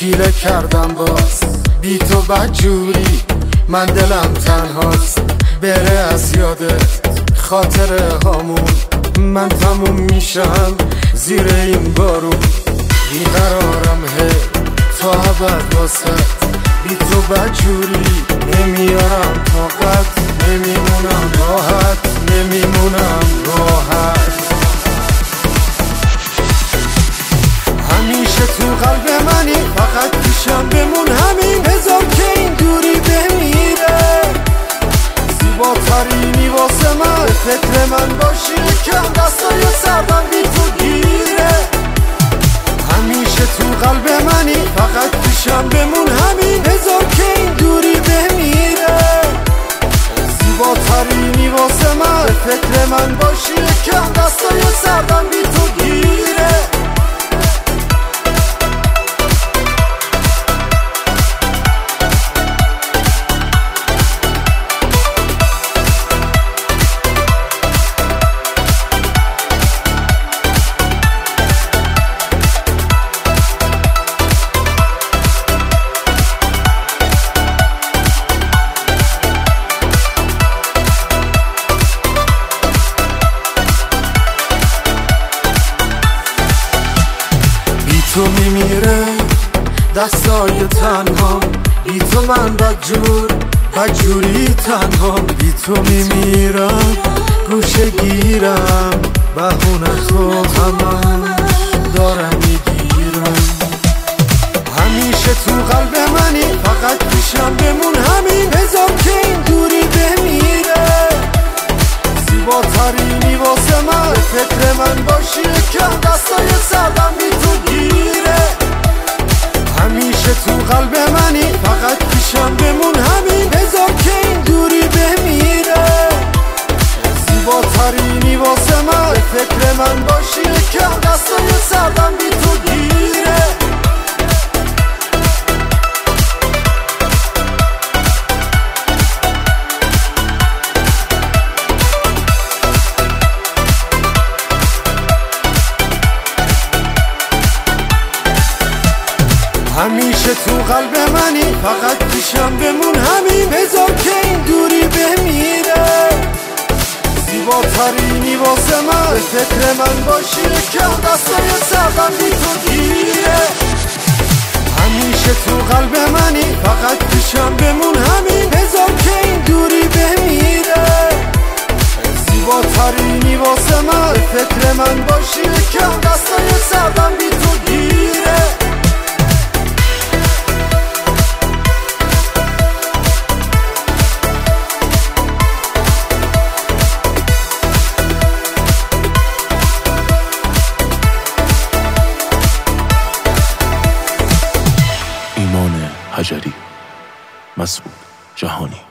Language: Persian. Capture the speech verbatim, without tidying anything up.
حیله کردم باز بی تو بدجوری، من دلم تنهاست بره از یادت خاطره هامون. من تموم میشم زیر این بارون، بیقرارم هی تا ابد واسط. بی تو بدجوری نمیارم طاقت، نمیمونم راحت، نمیمونم راحت. همیشه تو قلب منی، فقط پیشم بمون همین. بذار که این دوری بمیره، زیباترینی واسه من. فکر من باشی کم دستای سردم بی تو گیره. همیشه تو قلب منی، فقط پیشم بمون همین. بذار که این دوری بمیره، زیباترینی واسه من. فکر من باشی کم دستای سردم بی تو گیره. تو میمیره دستای تنها، بی تو من بدجور بدجوری تنها. بی تو میمیرم گوشه گیرم، بهونه تو همه دارم میگیرم. همیشه تو قلب منی، فقط پیشم بمون همین. بذار که این دوری بمیره، زیباترینی واسه من. فکر من باشی کم دستای سردم بی تو گیره. همیشه تو قلب منی، فقط پیشم بمون همین. بذار که این دوری بمیره، زیباترینی واسه من. فکر من باشی کم دستای سردم بی تو گیره. همیشه تو قلب منی، فقط پیشم بمون همین. بذار که این دوری بمیره، زیباترینی واسه من. فکر من باشی کم دستای سردم بی تو گیره. همیشه تو قلب منی، فقط پیشم بمون همین. بذار که این دوری بمیره، زیباترینی واسه من. فکر من باشی کم دستای سردم بی تو گیره. ایمان حجری، مسعود جهانی.